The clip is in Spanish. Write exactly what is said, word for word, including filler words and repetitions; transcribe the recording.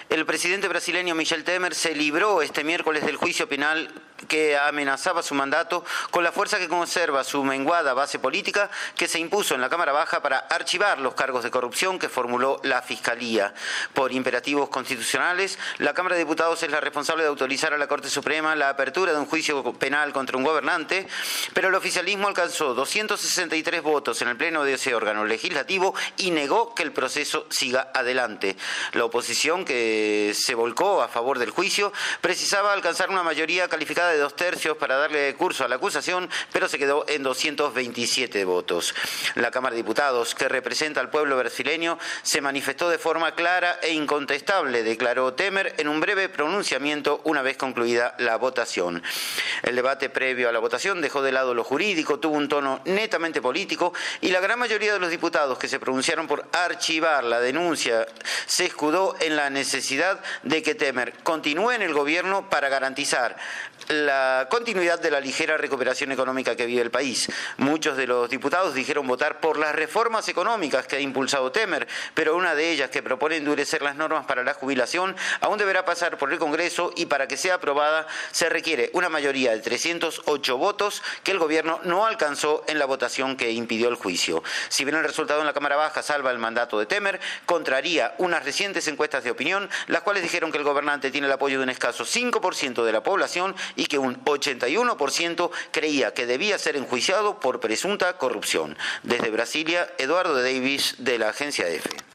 El presidente brasileño Michel Temer se libró este miércoles del juicio penal que amenazaba su mandato con la fuerza que conserva su menguada base política que se impuso en la Cámara Baja para archivar los cargos de corrupción que formuló la Fiscalía. Por imperativos constitucionales, la Cámara de Diputados es la responsable de autorizar a la Corte Suprema la apertura de un juicio penal contra un gobernante, pero el oficialismo alcanzó doscientos sesenta y tres votos en el pleno de ese órgano legislativo y negó que el proceso siga adelante. La oposición, que se volcó a favor del juicio, precisaba alcanzar una mayoría calificada de dos tercios para darle curso a la acusación, pero se quedó en doscientos veintisiete votos. La Cámara de Diputados, que representa al pueblo brasileño, se manifestó de forma clara e incontestable, declaró Temer en un breve pronunciamiento una vez concluida la votación. El debate previo a la votación dejó de lado lo jurídico, tuvo un tono netamente político y la gran mayoría de los diputados que se pronunciaron por archivar la denuncia se escudó en la necesidad de que Temer continúe en el gobierno para garantizar la continuidad de la ligera recuperación económica que vive el país. Muchos de los diputados dijeron votar por las reformas económicas que ha impulsado Temer, pero una de ellas, que propone endurecer las normas para la jubilación, aún deberá pasar por el Congreso y para que sea aprobada se requiere una mayoría de trescientos ocho votos que el gobierno no alcanzó en la votación que impidió el juicio. Si bien el resultado en la Cámara Baja salva el mandato de Temer, contraría unas recientes encuestas de opinión, las cuales dijeron que el gobernante tiene el apoyo de un escaso cinco por ciento de la población y que un ochenta y uno por ciento creía que debía ser enjuiciado por presunta corrupción. Desde Brasilia, Eduardo Davis, de la agencia EFE.